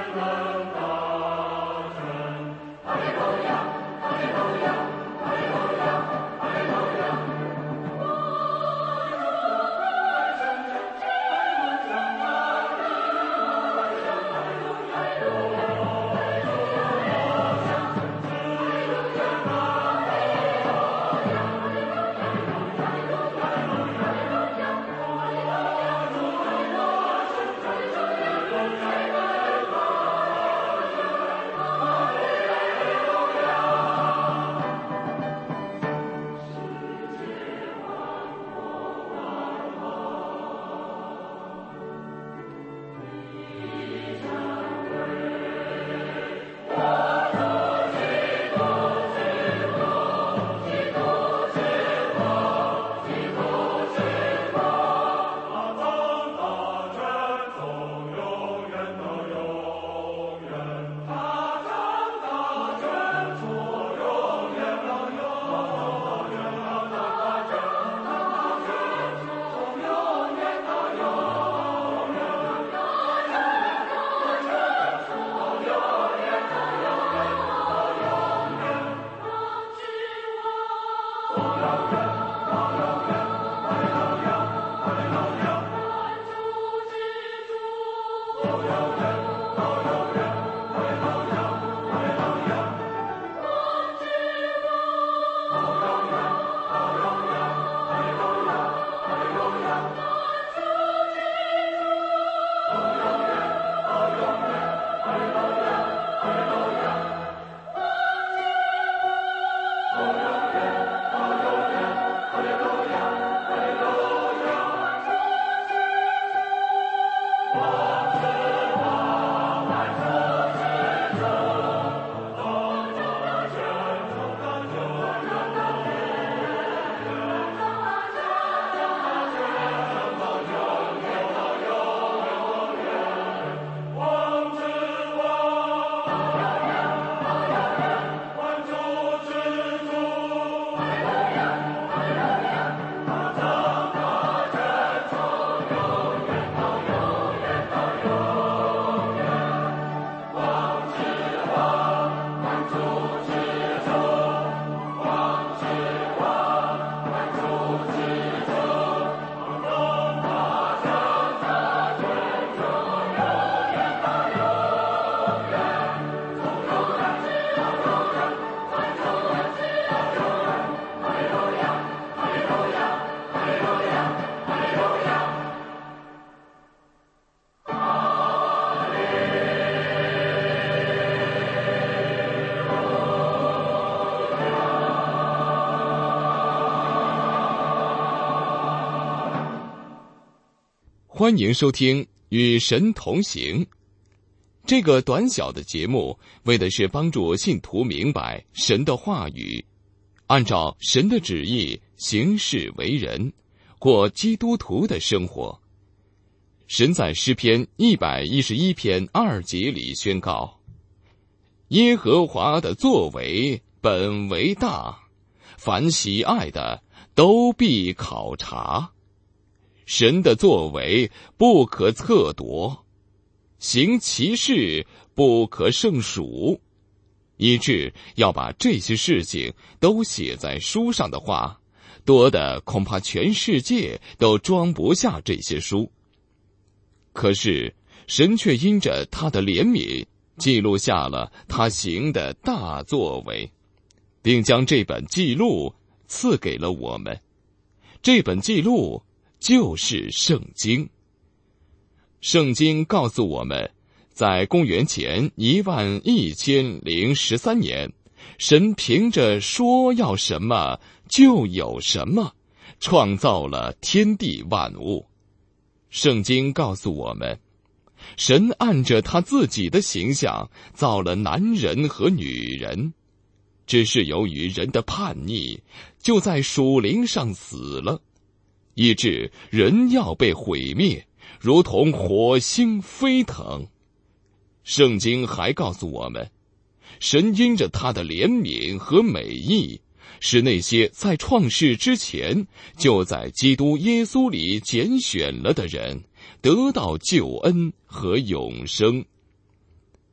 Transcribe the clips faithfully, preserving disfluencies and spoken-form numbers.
欢迎收听《与神同行》这个短小的节目，为的是帮助信徒明白神的话语，按照神的旨意行事为人，过基督徒的生活。神在诗篇一百一十一篇二节里宣告：耶和华的作为本为大，凡喜爱的都必考察。神的作为不可测度，行其事不可胜数，以致要把这些事情都写在书上的话，多的恐怕全世界都装不下这些书。可是神却因着他的怜悯，记录下了他行的大作为，并将这本记录赐给了我们。这本记录就是圣经。圣经告诉我们，在公元前一万一千零十三年，神凭着说要什么就有什么，创造了天地万物。圣经告诉我们，神按着他自己的形象造了男人和女人，只是由于人的叛逆，就在属灵上死了，以致人要被毁灭，如同火星飞腾。圣经还告诉我们，神因着他的怜悯和美意，使那些在创世之前就在基督耶稣里拣选了的人得到救恩和永生。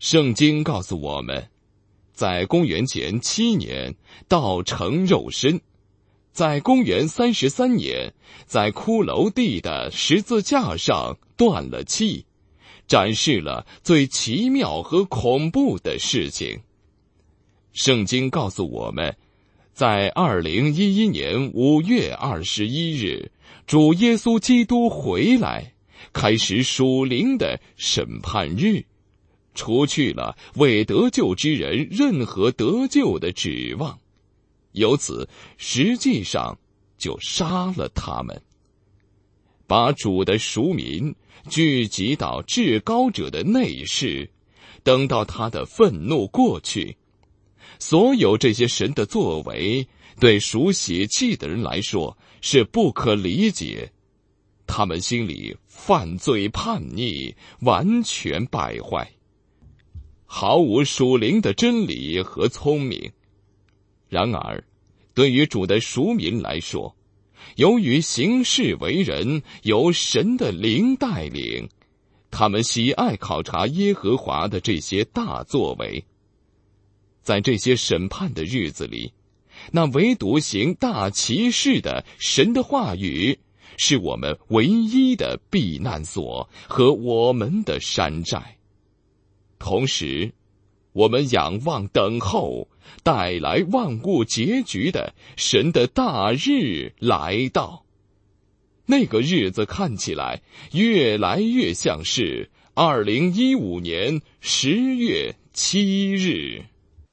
圣经告诉我们，在公元前七年，道成肉身；在公元三十三年，在骷髅地的十字架上断了气，展示了最奇妙和恐怖的事情。圣经告诉我们，在二零一一年五月二十一日，主耶稣基督回来，开始属灵的审判日，除去了未得救之人任何得救的指望，由此实际上就杀了他们，把主的赎民聚集到至高者的内室，等到他的愤怒过去。所有这些神的作为，对属血气的人来说是不可理解，他们心里犯罪叛逆，完全败坏，毫无属灵的真理和聪明。然而，对于主的赎民来说，由于行事为人由神的灵带领，他们喜爱考察耶和华的这些大作为。在这些审判的日子里，那唯独行大奇事的神的话语，是我们唯一的避难所和我们的山寨。同时，我们仰望等候带来万物结局的神的大日来到。那个日子看起来越来越像是二零一五年十月七日。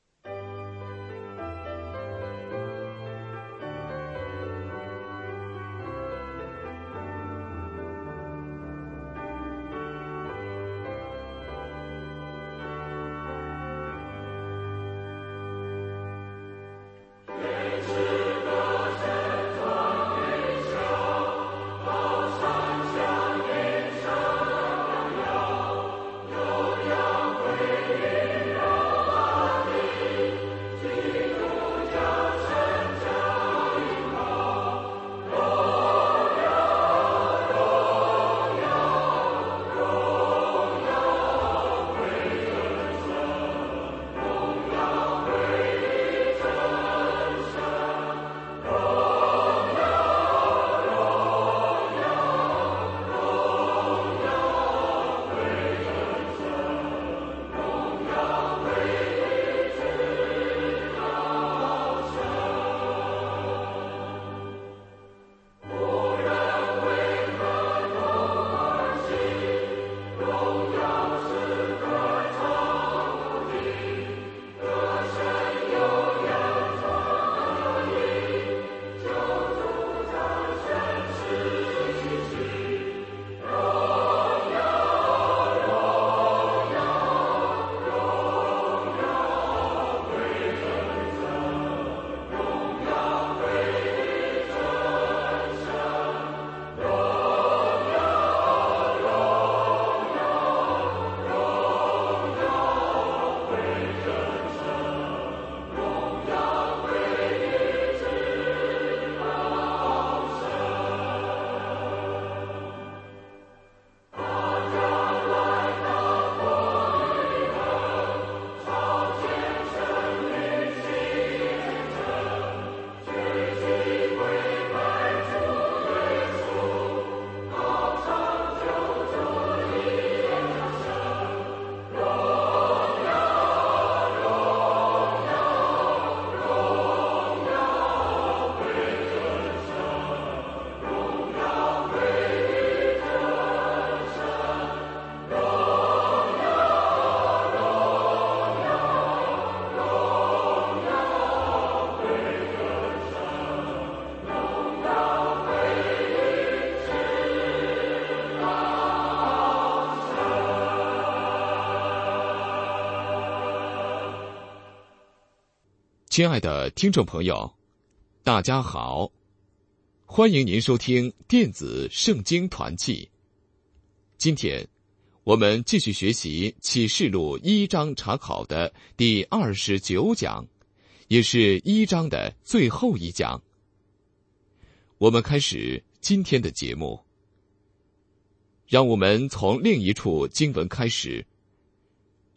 亲爱的听众朋友，大家好，欢迎您收听电子圣经团契。今天我们继续学习启示录一章查考的第二十九讲，也是一章的最后一讲。我们开始今天的节目，让我们从另一处经文开始。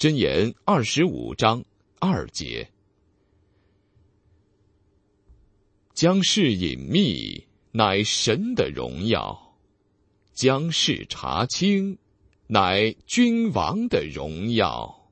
箴言二十五章二节。将事隐秘，乃神的荣耀；将事查清，乃君王的荣耀。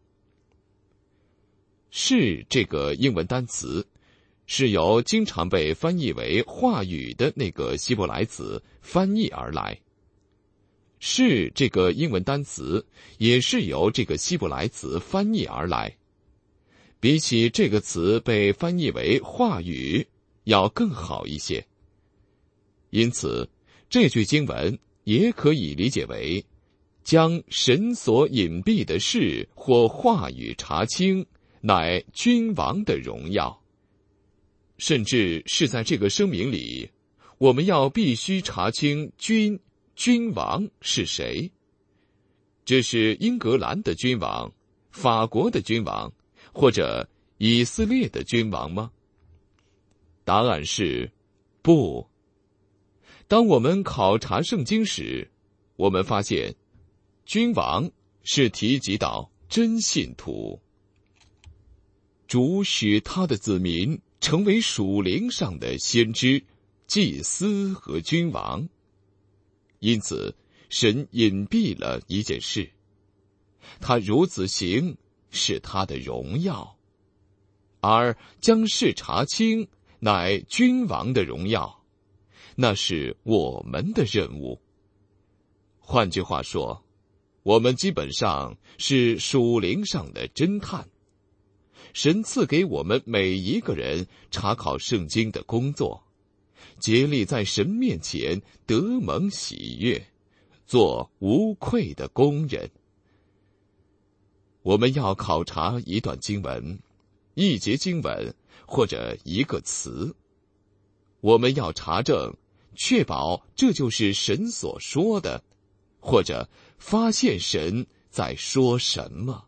事这个英文单词，是由经常被翻译为话语的那个希伯来词翻译而来。是这个英文单词，也是由这个希伯来词翻译而来。比起这个词被翻译为话语，要更好一些。因此，这句经文也可以理解为将神所隐蔽的事或话语查清，乃君王的荣耀。甚至是在这个声明里，我们要必须查清君君王是谁。这是英格兰的君王、法国的君王，或者以色列的君王吗？答案是不。当我们考察圣经时，我们发现君王是提及到真信徒。主使他的子民成为属灵上的先知、祭司和君王。因此，神隐蔽了一件事，他如此行是他的荣耀，而将事查清乃君王的荣耀，那是我们的任务。换句话说，我们基本上是属灵上的侦探。神赐给我们每一个人查考圣经的工作，竭力在神面前得蒙喜悦，做无愧的工人。我们要考察一段经文、一节经文或者一个词，我们要查证，确保这就是神所说的，或者发现神在说什么。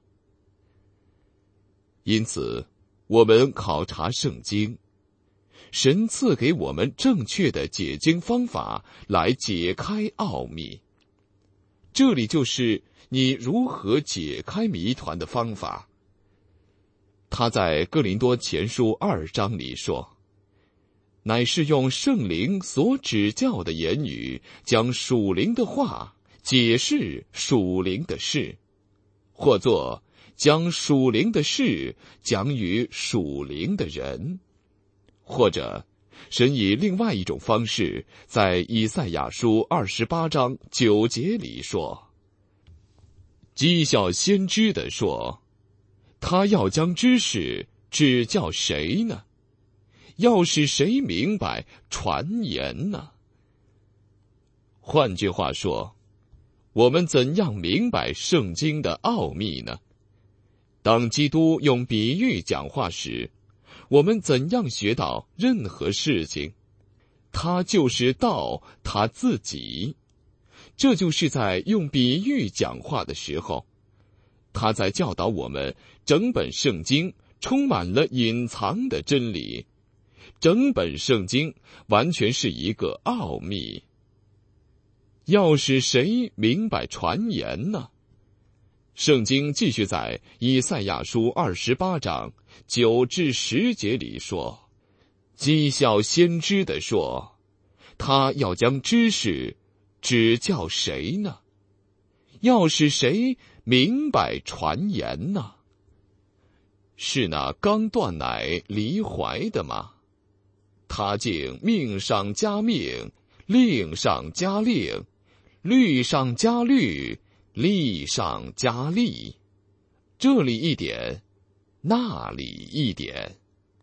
因此，我们考察圣经，神赐给我们正确的解经方法来解开奥秘。这里就是你如何解开谜团的方法。他在哥林多前书二章里说，乃是用圣灵所指教的言语，将属灵的话解释属灵的事，或作将属灵的事讲与属灵的人，或者神以另外一种方式，在以赛亚书二十八章九节里说，讥笑先知的说，他要将知识指教谁呢？要使谁明白传言呢？换句话说，我们怎样明白圣经的奥秘呢？当基督用比喻讲话时，我们怎样学到任何事情？他就是道他自己。这就是在用比喻讲话的时候，他在教导我们整本圣经充满了隐藏的真理。整本圣经完全是一个奥秘。要使谁明白传言呢？圣经继续在以赛亚书二十八章九至十节里说，讥笑先知的说，他要将知识指教谁呢？要使谁明白传言呢？是那刚断奶离怀的吗？他竟命上加命，令上加令，律上加律，利上加利，这里一点，那里一点。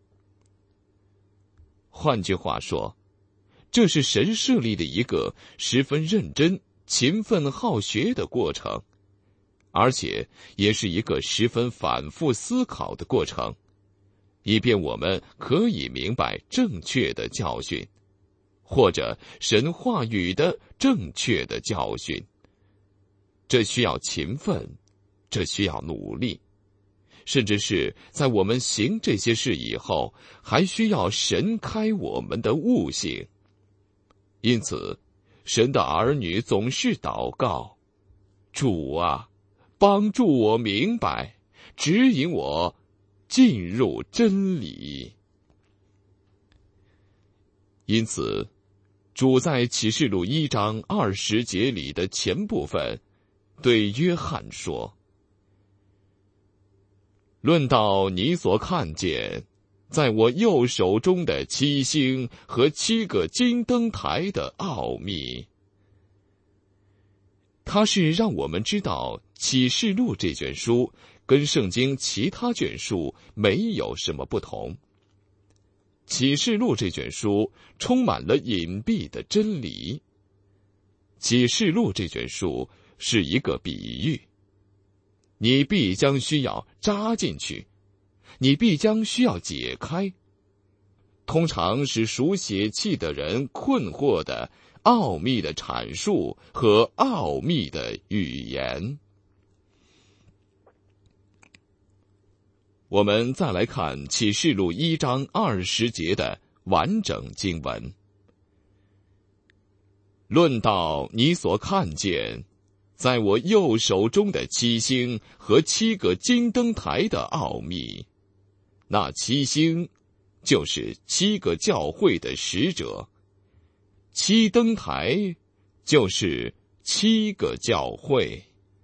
换句话说，这是神设立的一个十分认真、勤奋好学的过程，而且也是一个十分反复思考的过程，以便我们可以明白正确的教训，或者神话语的正确的教训。这需要勤奋，这需要努力，甚至是在我们行这些事以后，还需要神开我们的悟性。因此，神的儿女总是祷告，主啊，帮助我明白， 指引我进入真理。因此，主在启示录一章二十节里的前部分对约翰说：论到你所看见在我右手中的七星和七个金灯台的奥秘。它是让我们知道启示录这卷书跟圣经其他卷书没有什么不同。启示录这卷书充满了隐蔽的真理。启示录这卷书是一个比喻，你必将需要扎进去，你必将需要解开。通常是属血气的人困惑的奥秘的阐述和奥秘的语言。我们再来看启示录一章二十节的完整经文。论到你所看见在我右手中的七星和七个金灯台的奥秘，那七星就是七个教会的使者，七灯台就是七个教会。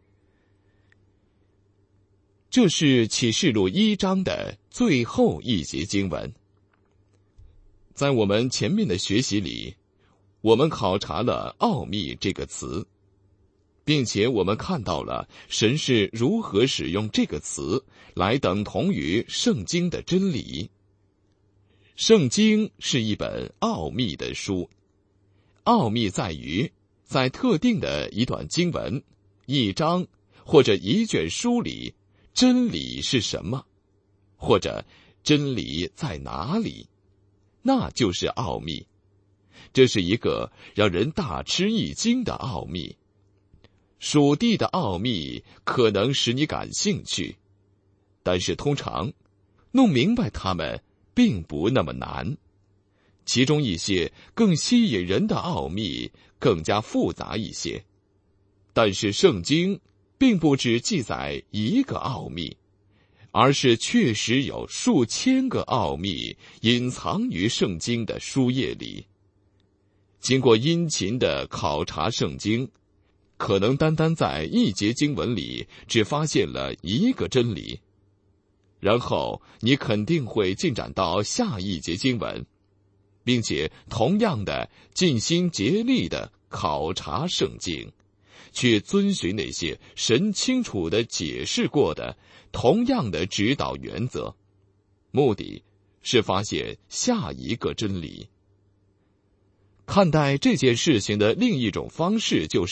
这是启示录一章的最后一节经文。在我们前面的学习里，我们考察了奥秘这个词，并且我们看到了神是如何使用这个词来等同于圣经的真理。圣经是一本奥秘的书，奥秘在于在特定的一段经文、一章或者一卷书里，真理是什么，或者真理在哪里，那就是奥秘。这是一个让人大吃一惊的奥秘。属地的奥秘可能使你感兴趣，但是通常弄明白它们并不那么难。其中一些更吸引人的奥秘更加复杂一些，但是圣经并不只记载一个奥秘，而是确实有数千个奥秘隐藏于圣经的书页里。经过殷勤的考察圣经，可能单单在一节经文里只发现了一个真理，然后你肯定会进展到下一节经文，并且同样的尽心竭力的考察圣经，去遵循那些神清楚地解释过的同样的指导原则，目的是发现下一个真理。看待这件事情的另一种方式就是，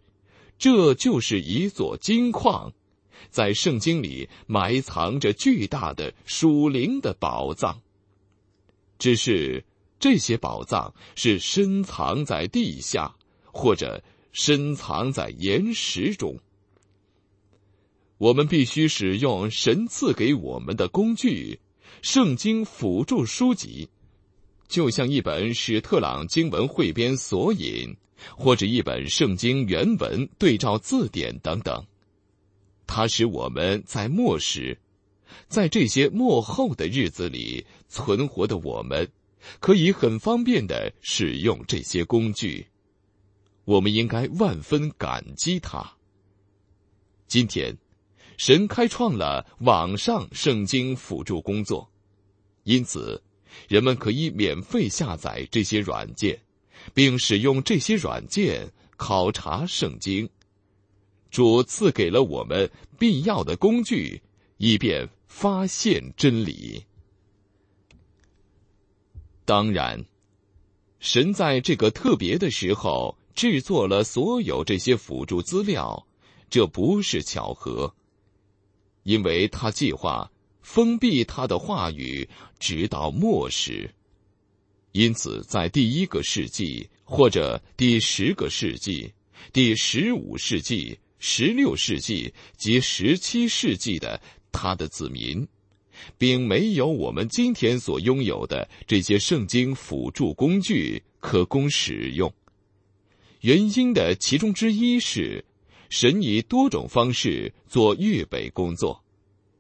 这就是一座金矿，在圣经里埋藏着巨大的属灵的宝藏。只是这些宝藏是深藏在地下，或者深藏在岩石中。我们必须使用神赐给我们的工具，圣经辅助书籍，就像一本史特朗经文汇编索引，或者一本圣经原文对照字典等等。它使我们在末时，在这些末后的日子里存活的我们，可以很方便地使用这些工具。我们应该万分感激它。今天，神开创了网上圣经辅助工作，因此人们可以免费下载这些软件，并使用这些软件考察圣经。主赐给了我们必要的工具，以便发现真理。当然，神在这个特别的时候制作了所有这些辅助资料，这不是巧合，因为他计划封闭他的话语直到末时。因此在第一个世纪，或者第十个世纪、第十五世纪、十六世纪及十七世纪的他的子民，并没有我们今天所拥有的这些圣经辅助工具可供使用。原因的其中之一是，神以多种方式做预备工作，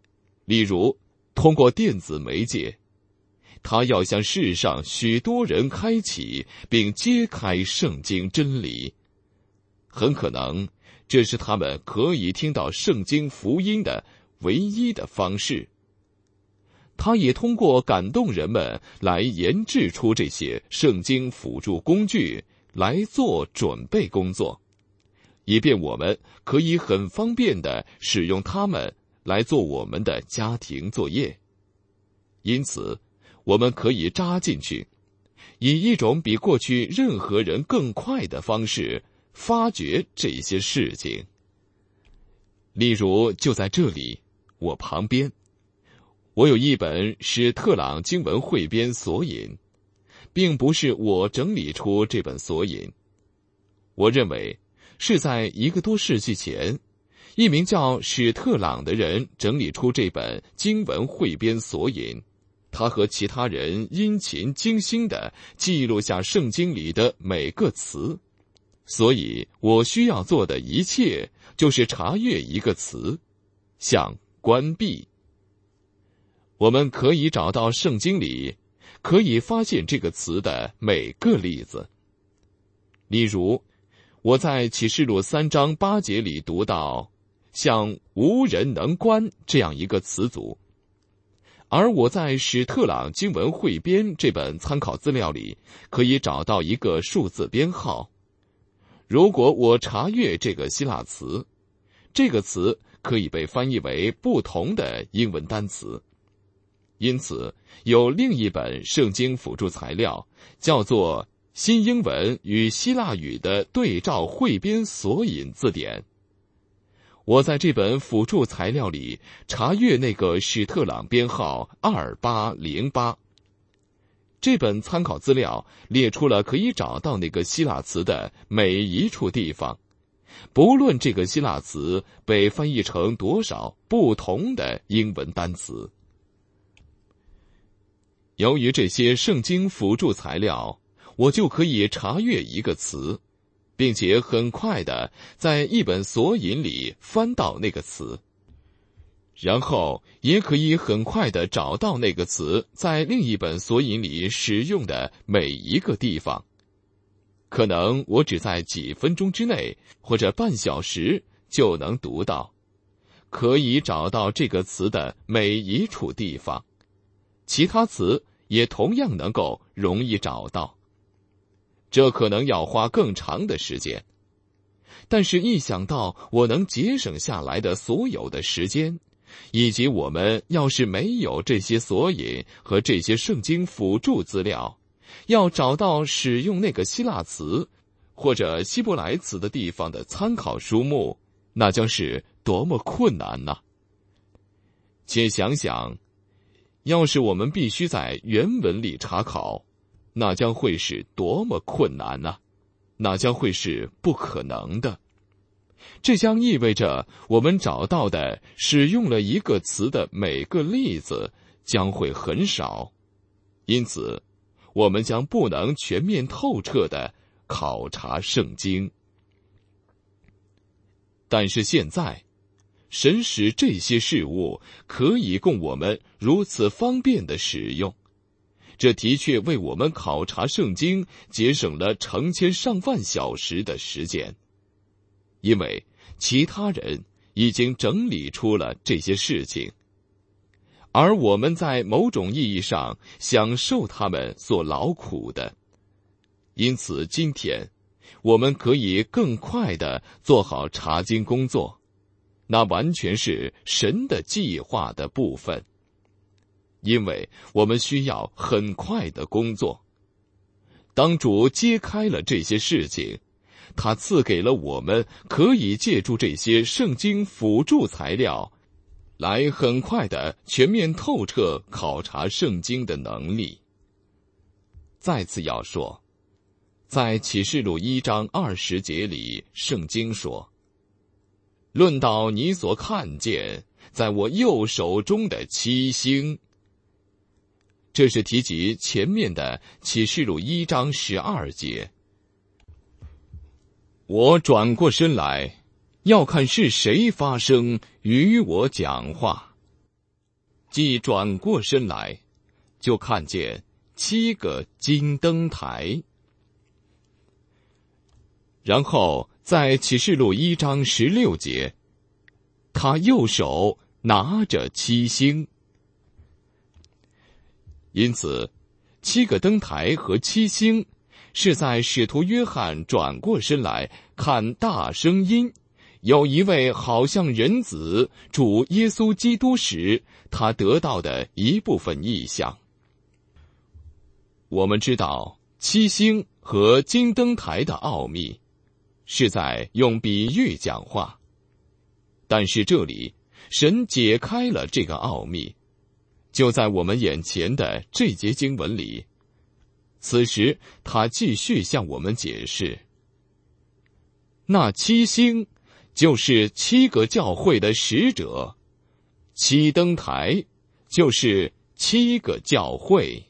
例如通过电子媒介，他要向世上许多人开启并揭开圣经真理。很可能这是他们可以听到圣经福音的唯一的方式。他也通过感动人们来研制出这些圣经辅助工具来做准备工作，以便我们可以很方便地使用它们来做我们的家庭作业。因此，我们可以扎进去，以一种比过去任何人更快的方式发掘这些事情。例如，就在这里，我旁边，我有一本史特朗经文汇编索引，并不是我整理出这本索引。我认为是在一个多世纪前，一名叫史特朗的人整理出这本经文汇编索引。他和其他人殷勤精心地记录下圣经里的每个词，所以我需要做的一切就是查阅一个词，像关闭。我们可以找到圣经里可以发现这个词的每个例子。例如，我在启示录三章八节里读到像无人能关这样一个词组，而我在史特朗经文汇编这本参考资料里可以找到一个数字编号。如果我查阅这个希腊词，这个词可以被翻译为不同的英文单词。因此，有另一本圣经辅助材料，叫做新英文与希腊语的对照汇编索引字典。我在这本辅助材料里查阅那个史特朗编号二八零八。这本参考资料列出了可以找到那个希腊词的每一处地方，不论这个希腊词被翻译成多少不同的英文单词。由于这些圣经辅助材料，我就可以查阅一个词，并且很快地在一本索引里翻到那个词，然后也可以很快地找到那个词在另一本索引里使用的每一个地方。可能我只在几分钟之内或者半小时就能读到，可以找到这个词的每一处地方，其他词也同样能够容易找到。这可能要花更长的时间，但是一想到我能节省下来的所有的时间，以及我们要是没有这些索引和这些圣经辅助资料，要找到使用那个希腊词或者希伯来词的地方的参考书目，那将是多么困难呢？且想想，要是我们必须在原文里查考，那将会是多么困难呢？那将会是不可能的。这将意味着我们找到的使用了一个词的每个例子将会很少，因此我们将不能全面透彻地考察圣经。但是现在，神使这些事物可以供我们如此方便地使用，这的确为我们考察圣经节省了成千上万小时的时间，因为其他人已经整理出了这些事情，而我们在某种意义上享受他们所劳苦的。因此今天我们可以更快地做好查经工作，那完全是神的计划的部分，因为我们需要很快的工作。当主揭开了这些事情，他赐给了我们可以借助这些圣经辅助材料来很快的全面透彻考察圣经的能力。再次要说，在启示录一章二十节里，圣经说，论到你所看见在我右手中的七星，这是提及前面的启示录一章十二节。我转过身来，要看是谁发声与我讲话。 即转过身来，就看见七个金灯台。然后在启示录一章十六节，他右手拿着七星。因此，七个灯台和七星是在使徒约翰转过身来看大声音，有一位好像人子主耶稣基督时，他得到的一部分意象。我们知道七星和金灯台的奥秘，是在用比喻讲话，但是这里神解开了这个奥秘，就在我们眼前的这节经文里。此时他继续向我们解释，那七星就是七个教会的使者，七灯台就是七个教会。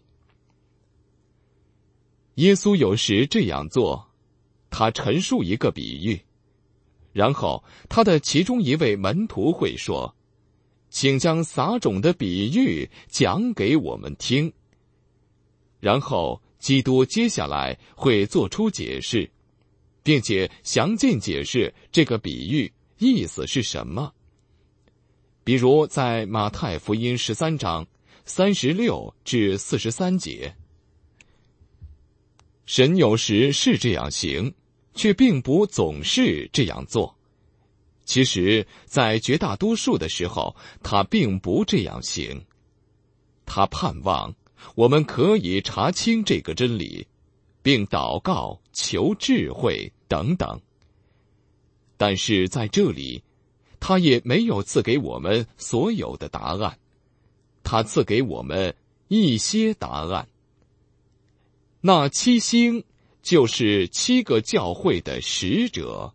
耶稣有时这样做，他陈述一个比喻，然后他的其中一位门徒会说，请将撒种的比喻讲给我们听。然后基督接下来会做出解释，并且详尽解释这个比喻意思是什么。比如在马太福音十三章三十六至四十三节，神有时是这样行，却并不总是这样做。其实在绝大多数的时候，他并不这样行。他盼望我们可以查清这个真理，并祷告、求智慧等等。但是在这里，他也没有赐给我们所有的答案，他赐给我们一些答案。那七星就是七个教会的使者。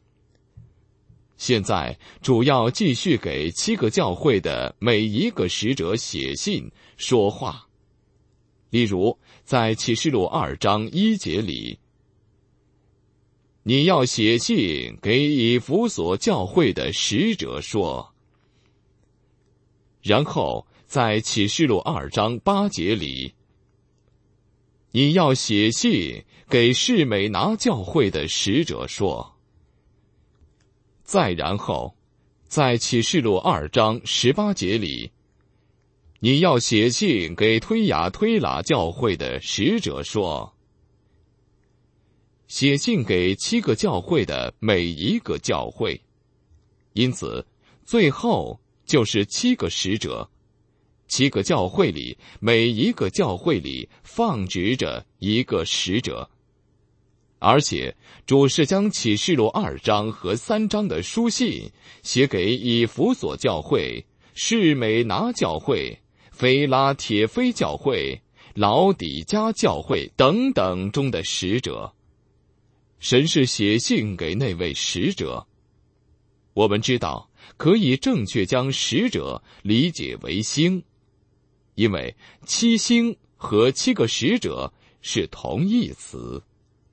现在主要继续给七个教会的每一个使者写信说话。例如在启示录二章一节里，你要写信给以弗所教会的使者说。然后在启示录二章八节里，你要写信给士美拿教会的使者说。再然后在启示录二章十八节里，你要写信给推雅推拉教会的使者说。写信给七个教会的每一个教会，因此最后就是七个使者。七个教会里，每一个教会里放置着一个使者。而且主是将启示录二章和三章的书信写给以弗所教会、士美拿教会、腓拉铁非教会、老底嘉教会等等中的使者。神是写信给那位使者。我们知道可以正确将使者理解为星，因为七星和七个使者是同义词。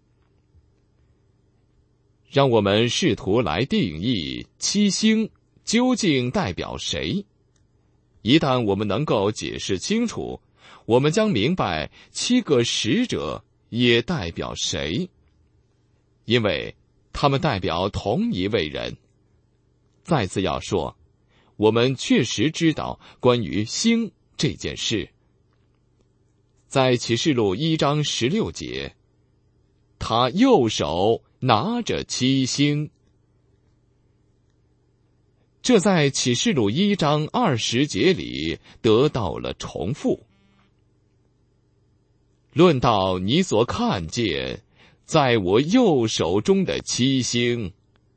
让我们试图来定义七星究竟代表谁。一旦我们能够解释清楚，我们将明白七个使者也代表谁，因为他们代表同一位人。再次要说，我们确实知道关于星这件事。在启示录一章十六节，他右手拿着七星。这在启示录一章二十节里得到了重复。论到你所看见在我右手中的七星，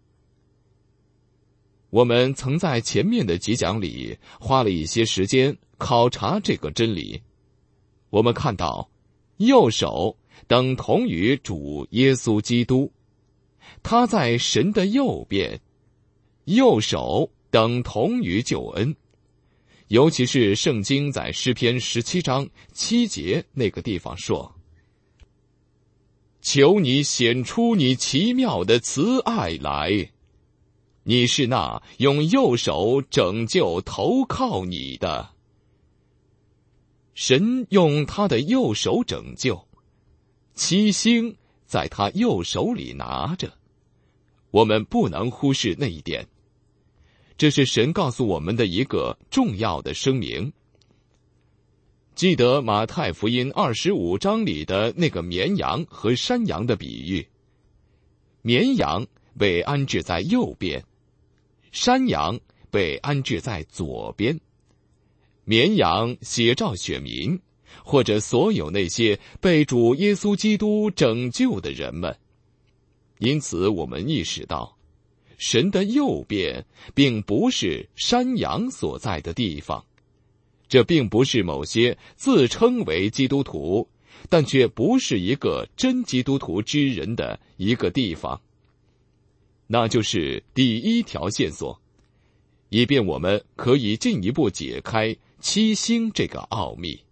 我们曾在前面的几讲里花了一些时间考察这个真理。我们看到右手等同于主耶稣基督，他在神的右边，右手等同于救恩。尤其是圣经在诗篇十七章七节那个地方说，求你显出你奇妙的慈爱来，你是那用右手拯救投靠你的。 神用他的右手拯救，七星在他右手里拿着。我们不能忽视那一点，这是神告诉我们的一个重要的声明。记得马太福音二十五章里的那个绵羊和山羊的比喻，绵羊被安置在右边，山羊被安置在左边。绵羊写照选民，或者所有那些被主耶稣基督拯救的人们。因此我们意识到，神的右边并不是山羊所在的地方，这并不是某些自称为基督徒，但却不是一个真基督徒之人的一个地方。那就是第一条线索，以便我们可以进一步解开七星这个奥秘。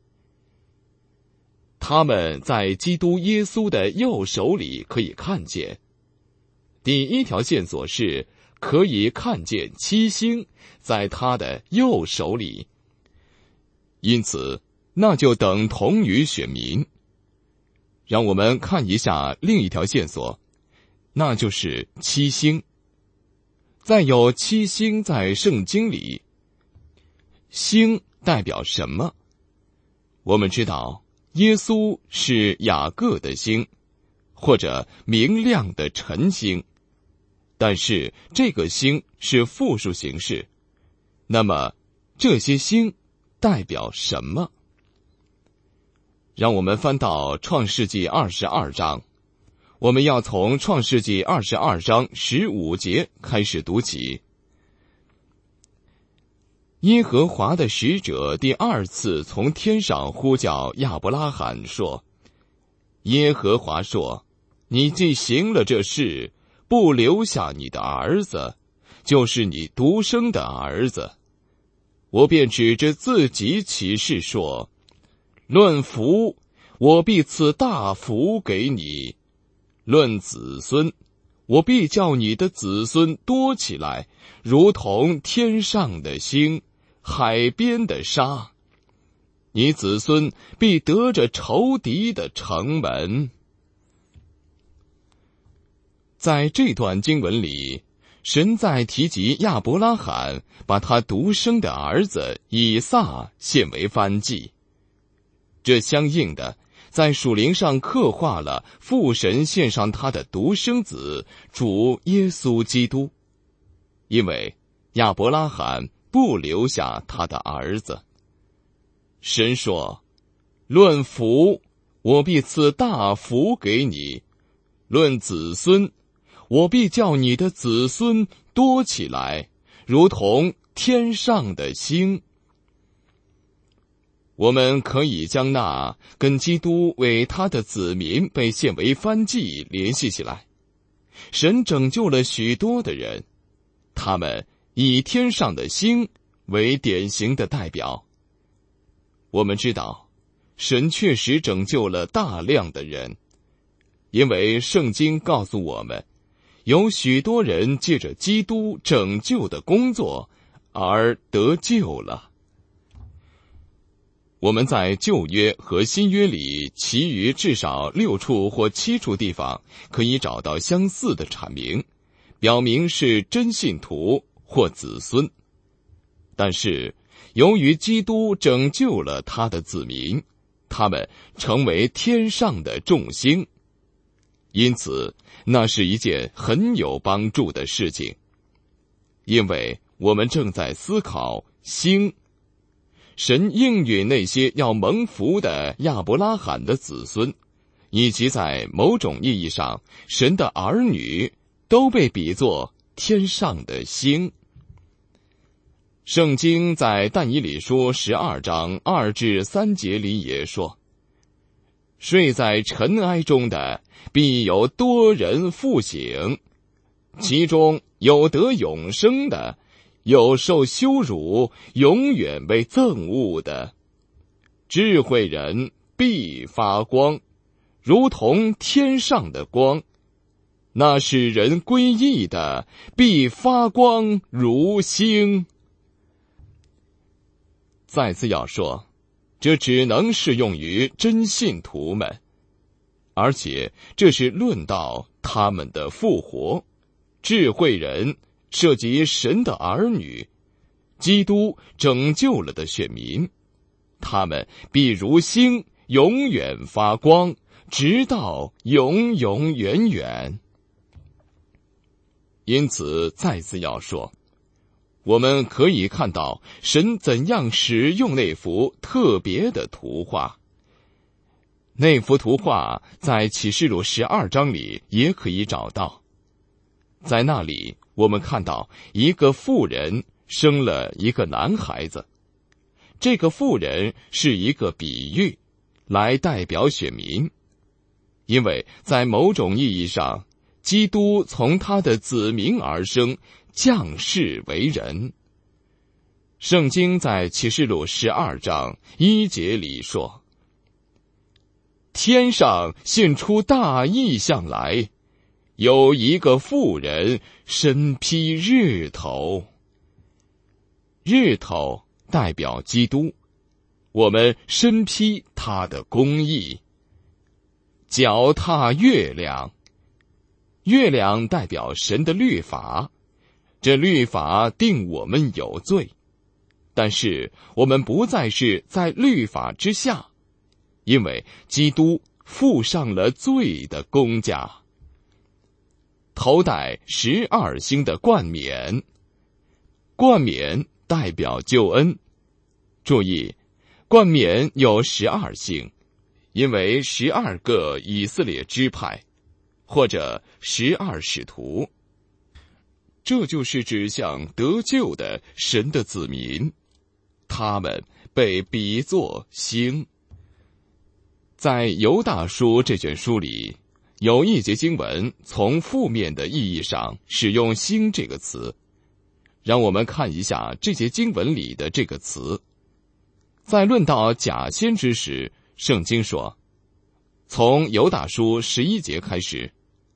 他们在基督耶稣的右手里可以看见。第一条线索是可以看见七星在他的右手里，因此那就等同于选民。让我们看一下另一条线索，那就是七星。再有七星在圣经里，星代表什么？我们知道耶稣是雅各的星，或者明亮的晨星，但是这个星是复数形式。那么这些星代表什么？让我们翻到创世纪二十二章，我们要从创世纪二十二章十五节开始读起。耶和华的使者第二次从天上呼叫亚伯拉罕说，耶和华说，你既行了这事，不留下你的儿子，就是你独生的儿子，我便指着自己起誓说，论福，我必赐大福给你；论子孙，我必叫你的子孙多起来，如同天上的星，海边的沙。你子孙必得着仇敌的城门。在这段经文里，神在提及亚伯拉罕把他独生的儿子以撒献为燔祭，这相应的在属灵上刻画了父神献上他的独生子主耶稣基督，因为亚伯拉罕不留下他的儿子。神说，论福，我必赐大福给你；论子孙，我必叫你的子孙多起来，如同天上的星。我们可以将那跟基督为他的子民被献为燔祭联系起来。神拯救了许多的人，他们以天上的星为典型的代表。我们知道，神确实拯救了大量的人，因为圣经告诉我们，有许多人借着基督拯救的工作而得救了。我们在旧约和新约里其余至少六处或七处地方可以找到相似的阐明，表明是真信徒或子孙。但是由于基督拯救了他的子民，他们成为天上的众星，因此那是一件很有帮助的事情。因为我们正在思考星，神应允那些要蒙福的亚伯拉罕的子孙，以及在某种意义上神的儿女都被比作天上的星。圣经在但以理书十二章二至三节里也说，睡在尘埃中的必有多人复醒，其中有得永生的，有受羞辱永远被憎恶的。智慧人必发光，如同天上的光；那使人归义的必发光如星。再次要说， 这只能适用于真信徒们，而且这是论到他们的复活。智慧人涉及神的儿女，基督拯救了的选民，他们必如星永远发光，直到永永远远。因此再次要说，我们可以看到神怎样使用那幅特别的图画。那幅图画在启示录十二章里也可以找到。在那里我们看到一个妇人生了一个男孩子，这个妇人是一个比喻，来代表选民，因为在某种意义上，基督从他的子民而生，降世为人。圣经在启示录十二章一节里说，天上现出大异象来，有一个妇人身披日头。日头代表基督，我们身披他的公义。脚踏月亮，月亮代表神的律法，这律法定我们有罪，但是我们不再是在律法之下，因为基督付上了罪的工价。头戴十二星的冠冕，冠冕代表救恩。注意，冠冕有十二星，因为十二个以色列支派，或者十二使徒，这就是指向得救的神的子民，他们被比作星。在犹大书这卷书里，有一节经文从负面的意义上使用星这个词，让我们看一下这节经文里的这个词。在论到假先知时，圣经说，从犹大书十一节开始，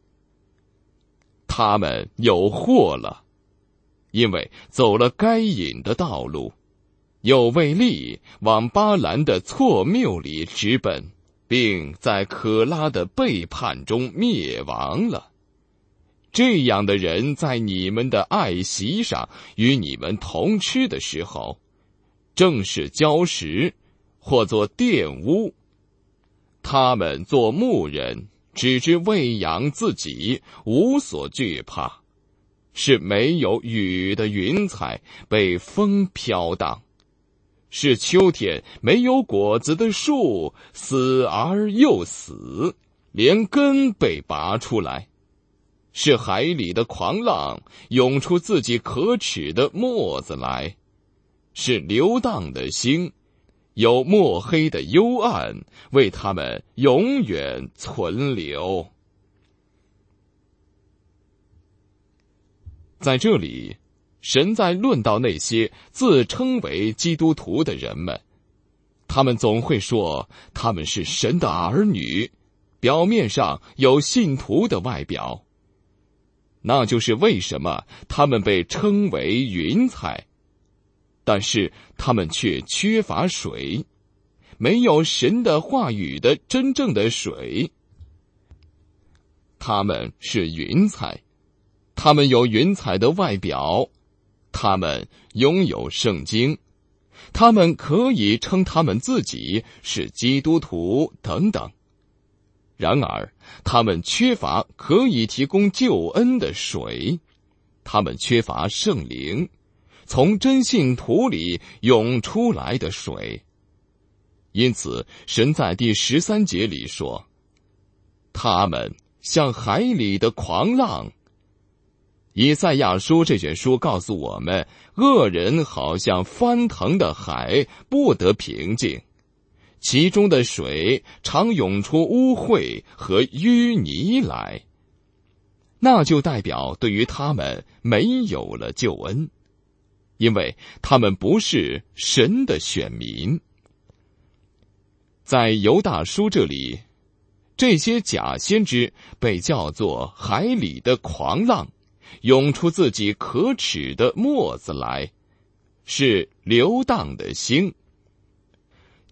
他们有祸了，因为走了该隐的道路，又为利往巴兰的错谬里直奔，并在可拉的背叛中灭亡了。这样的人在你们的爱席上与你们同吃的时候，正是礁石，或作玷污。他们做牧人，只知喂养自己，无所惧怕，是没有雨的云彩，被风飘荡，是秋天没有果子的树，死而又死，连根被拔出来，是海里的狂浪，涌出自己可耻的沫子来，是流荡的星，有墨黑的幽暗，为他们永远存留。在这里，神在论到那些自称为基督徒的人们，他们总会说他们是神的儿女，表面上有信徒的外表。那就是为什么他们被称为云彩，但是他们却缺乏水，没有神的话语的真正的水。他们是云彩，他们有云彩的外表，他们拥有圣经，他们可以称他们自己是基督徒等等。然而他们缺乏可以提供救恩的水，他们缺乏圣灵，从真信徒里涌出来的水。因此神在第十三节里说，他们像海里的狂浪。以赛亚书这卷书告诉我们，恶人好像翻腾的海，不得平静，其中的水常涌出污秽和淤泥来，那就代表对于他们没有了救恩，因为他们不是神的选民。在犹大书这里，这些假先知被叫做海里的狂浪，涌出自己可耻的沫子来，是流荡的星。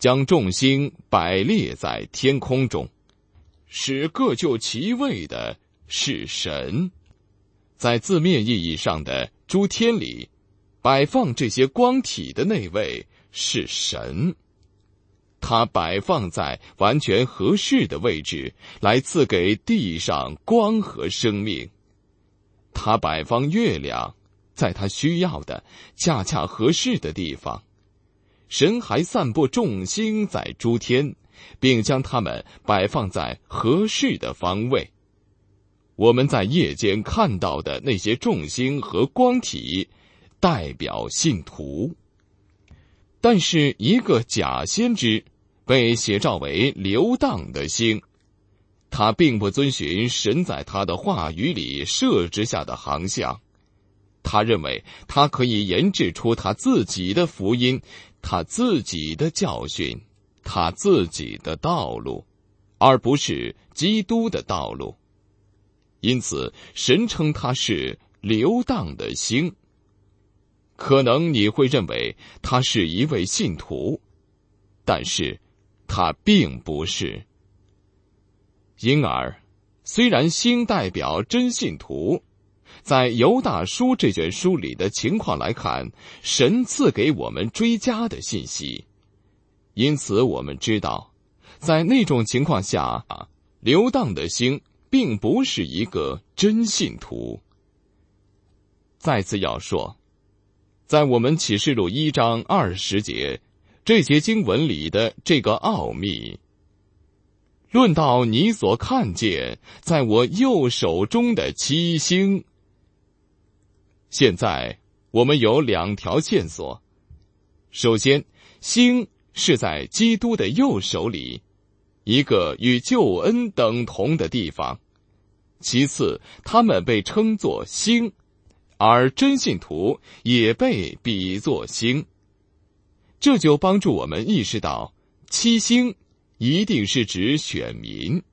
将众星摆列在天空中，使各就其位的是神。在字面意义上的诸天里，摆放这些光体的那位是神。它摆放在完全合适的位置，来赐给地上光和生命。它摆放月亮，在它需要的恰恰合适的地方。神还散布众星在诸天，并将它们摆放在合适的方位。我们在夜间看到的那些众星和光体，代表信徒。但是一个假先知被写照为流荡的星，他并不遵循神在他的话语里设置下的航向。他认为他可以研制出他自己的福音，他自己的教训，他自己的道路，而不是基督的道路。因此神称他是流荡的星。可能你会认为他是一位信徒，但是他并不是。因而虽然星代表真信徒，在犹大书这卷书里的情况来看，神赐给我们追加的信息。因此我们知道，在那种情况下，流荡的星并不是一个真信徒。再次要说，在我们启示录一章二十节这节经文里的这个奥秘，论到你所看见在我右手中的七星。现在我们有两条线索。首先，星是在基督的右手里，一个与救恩等同的地方。其次，他们被称作星，而真信徒也被比作星。这就帮助我们意识到，七星一定是指选民。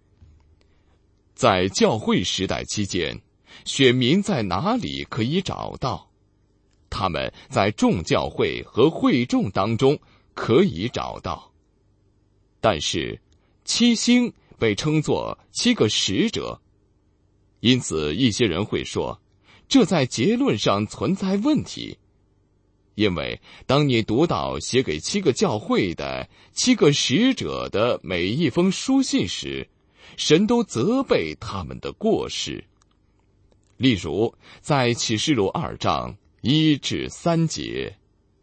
在教会时代期间，选民在哪里可以找到？他们在众教会和会众当中可以找到。但是七星被称作七个使者，因此一些人会说，这在结论上存在问题。因为当你读到写给七个教会的七个使者的每一封书信时，神都责备他们的过失。例如在启示录二章一至三节，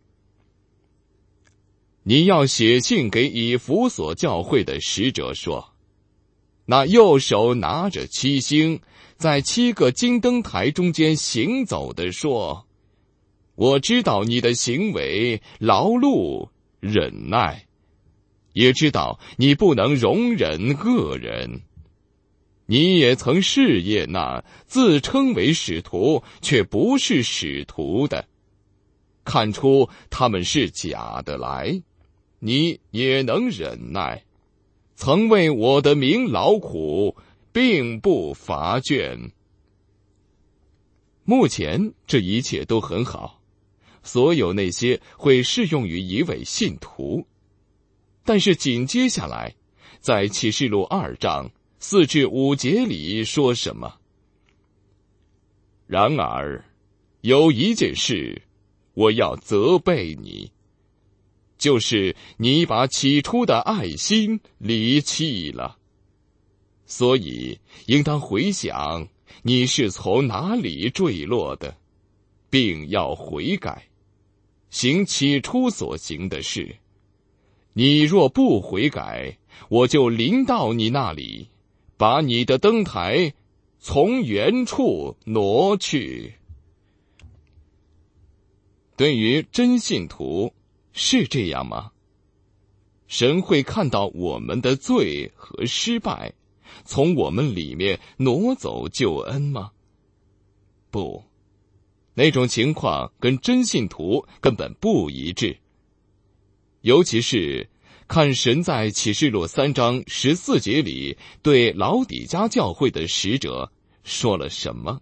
你要写信给以弗所教会的使者说，那右手拿着七星，在七个金灯台中间行走的说，我知道你的行为劳碌忍耐，也知道你不能容忍恶人。你也曾试验那自称为使徒却不是使徒的，看出他们是假的来，你也能忍耐，曾为我的名劳苦，并不乏倦。目前这一切都很好，所有那些会适用于一位信徒。但是紧接下来，在启示录二章四至五节里说什么？然而有一件事我要责备你，就是你把起初的爱心离弃了。所以应当回想你是从哪里坠落的，并要悔改，行起初所行的事。你若不悔改，我就临到你那里，把你的灯台从原处挪去。对于真信徒是这样吗？神会看到我们的罪和失败，从我们里面挪走救恩吗？不，那种情况跟真信徒根本不一致。尤其是看神在启示录三章十四节里对老底嘉教会的使者说了什么。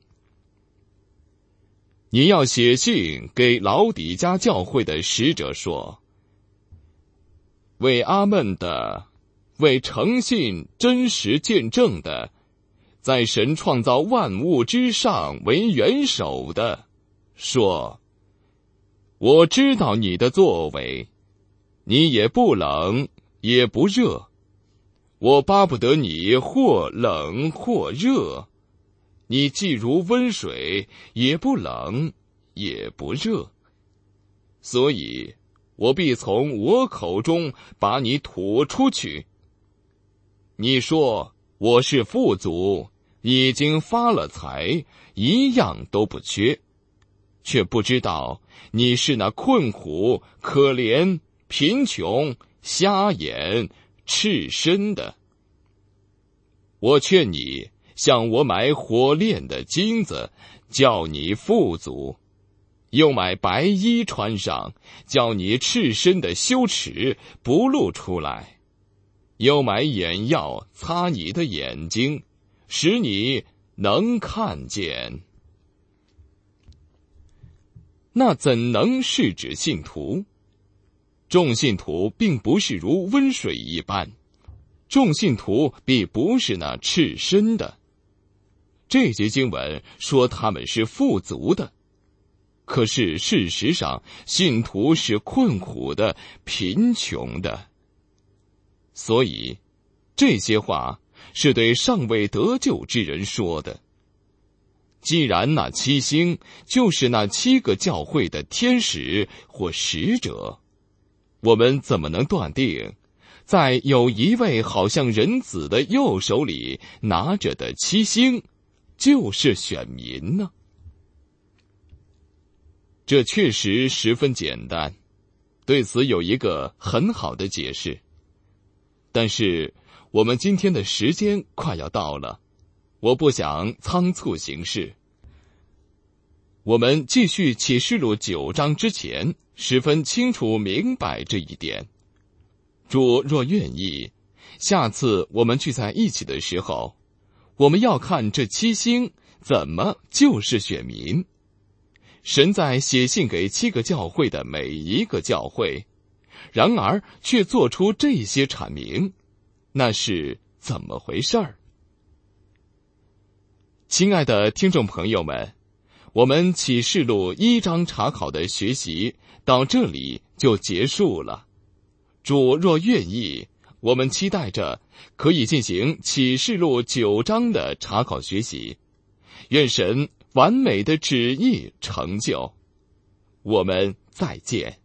你要写信给老底嘉教会的使者说， 为阿们的，为诚信真实见证的，在神创造万物之上为元首的，说：我知道你的作为，你也不冷也不热，我巴不得你或冷或热，你既如温水，也不冷也不热，所以我必从我口中把你吐出去。你说我是富足，已经发了财，一样都不缺，却不知道你是那困苦、可怜、贫穷、瞎眼、赤身的。我劝你向我买火炼的金子，叫你富足；又买白衣穿上，叫你赤身的羞耻不露出来；又买眼药擦你的眼睛，使你能看见。那怎能是指信徒？众信徒并不是如温水一般，众信徒必不是那赤身的。这节经文说他们是富足的，可是事实上信徒是困苦的、贫穷的。所以这些话是对尚未得救之人说的。既然那七星就是那七个教会的天使或使者，我们怎么能断定在有一位好像人子的右手里拿着的七星就是选民呢？这确实十分简单，对此有一个很好的解释。但是我们今天的时间快要到了，我不想仓促行事。我们继续启示录九章之前，十分清楚明白这一点。主若愿意，下次我们聚在一起的时候，我们要看这七星怎么就是选民。神在写信给七个教会的每一个教会，然而却做出这些阐明，那是怎么回事儿？亲爱的听众朋友们，我们启示录一章查考的学习到这里就结束了。主若愿意，我们期待着可以进行启示录九章的查考学习。愿神完美的旨意成就。我们再见。